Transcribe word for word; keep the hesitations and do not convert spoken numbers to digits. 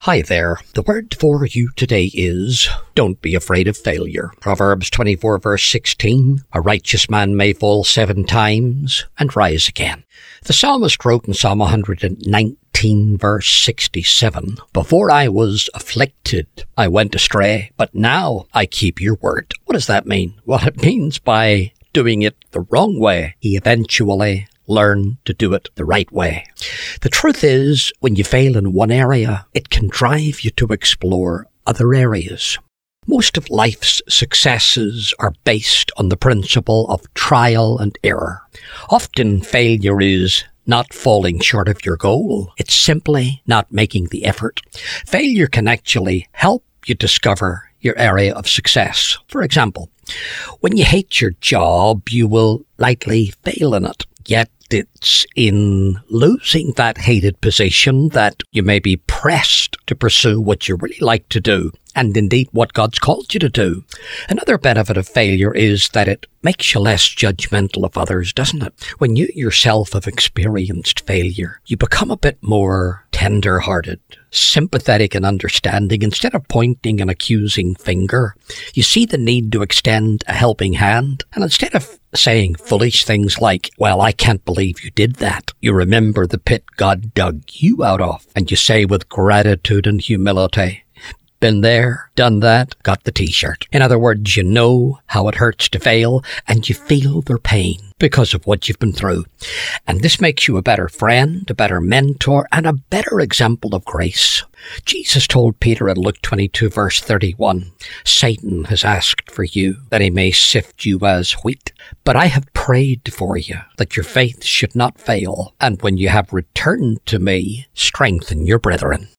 Hi there. The word for you today is, don't be afraid of failure. Proverbs twenty-four verse sixteen, a righteous man may fall seven times and rise again. The psalmist wrote in Psalm one hundred nineteen verse sixty-seven, before I was afflicted, I went astray, but now I keep your word. What does that mean? Well, it means by doing it the wrong way, he eventually learn to do it the right way. The truth is, when you fail in one area, it can drive you to explore other areas. Most of life's successes are based on the principle of trial and error. Often failure is not falling short of your goal. It's simply not making the effort. Failure can actually help you discover your area of success. For example, when you hate your job, you will likely fail in it. Yet it's in losing that hated position that you may be pressed to pursue what you really like to do, and indeed what God's called you to do. Another benefit of failure is that it makes you less judgmental of others, doesn't it? When you yourself have experienced failure, you become a bit more tender-hearted, sympathetic and understanding. Instead of pointing an accusing finger, you see the need to extend a helping hand. And instead of saying foolish things like, well, I can't believe you did that, you remember the pit God dug you out of, and you say with gratitude and humility, been there, done that, got the t-shirt. In other words, you know how it hurts to fail, and you feel their pain because of what you've been through. And this makes you a better friend, a better mentor, and a better example of grace. Jesus told Peter in Luke twenty-two verse thirty-one, Satan has asked for you that he may sift you as wheat, but I have prayed for you that your faith should not fail, and when you have returned to me, strengthen your brethren.